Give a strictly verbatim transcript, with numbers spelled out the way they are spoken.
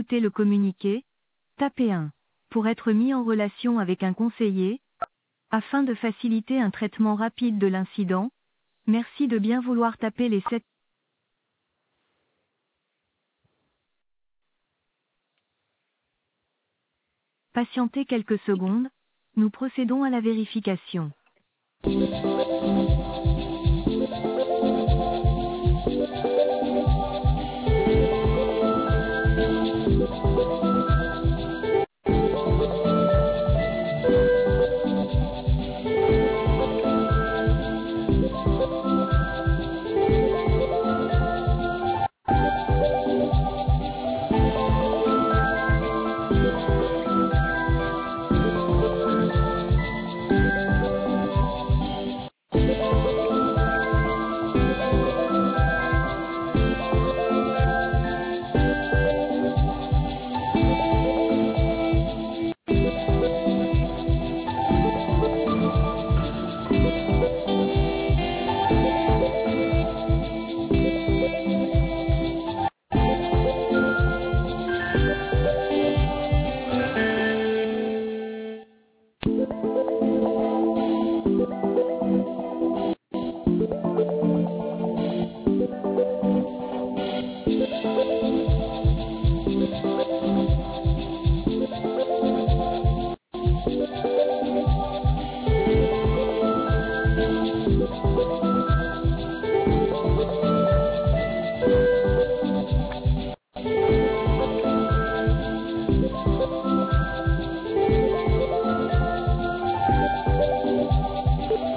consulter le communiqué, tapez un. Pour être mis en relation avec un conseiller, afin de faciliter un traitement rapide de l'incident, merci de bien vouloir taper les sept. Patientez quelques secondes, nous procédons à la vérification.